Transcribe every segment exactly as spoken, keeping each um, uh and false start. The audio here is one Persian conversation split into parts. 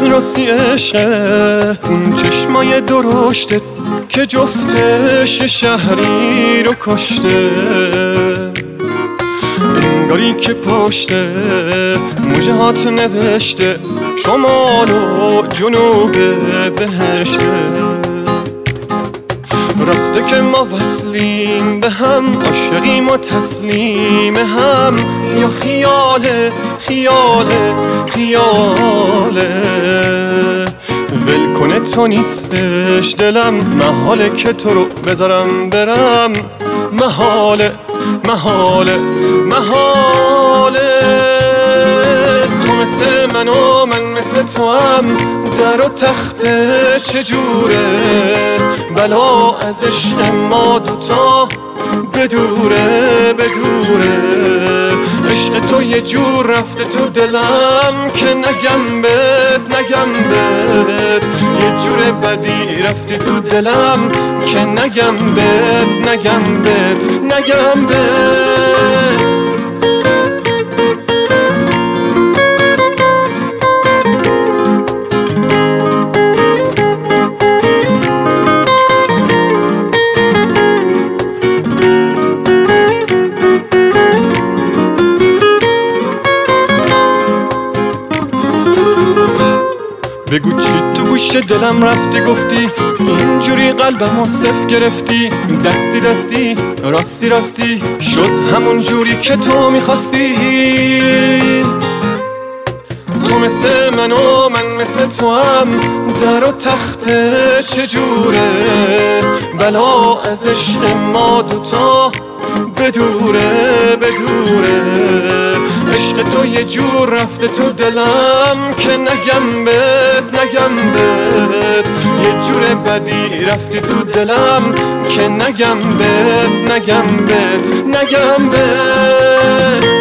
این راستی عشقه، اون چشمای درشته که جفتش شهری رو کشته، انگاری که پشته موجهات نوشته شمال و جنوب بهشته. راسته که ما وصلیم به هم، عاشقیم و تسلیم هم، یا خیاله خیاله خیاله ول کنه تو نیستش دلم، محاله که تو رو بذارم برم، محاله محاله محاله. تو مثل من و من مثل تو هم، در و تخته چجوره، بلا از عشق ما دوتا بدوره بدوره. عشق تو یه جور رفته تو دلم که نگم بهت نگم بهت، یه جور بدی رفتی تو دلم که نگم بهت نگم بهت نگم بهت. بگو چی تو گوش دلم رفتی گفتی، اینجوری قلبمو صف گرفتی، دستی دستی راستی راستی شد همون جوری که تو میخواستی. تو مثل من و من مثل تو هم، در و تخته چجوره، بلا از عشق ما دوتا بدوره بدوره. عشق تو یه جور رفته تو دلم که نگم بهت نگم بهت، یه جور بدی رفتی تو دلم که نگم بهت نگم بهت نگم بهت.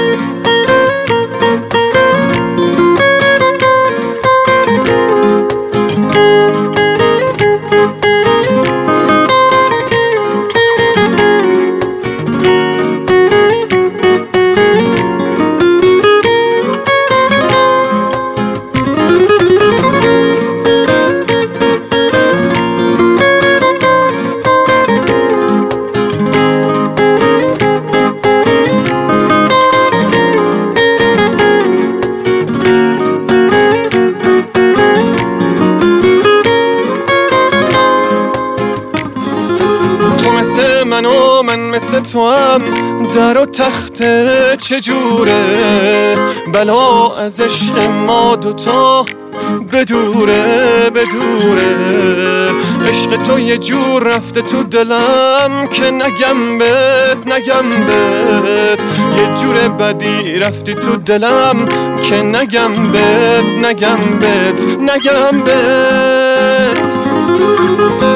من و من مثل تو هم، در و تخته چجوره، بلا از عشق ما دوتا بدوره بدوره. عشق تو یه جور رفته تو دلم که نگم بهت نگم بهت، یه جور بدی رفتی تو دلم که نگم بهت نگم بهت نگم بهت.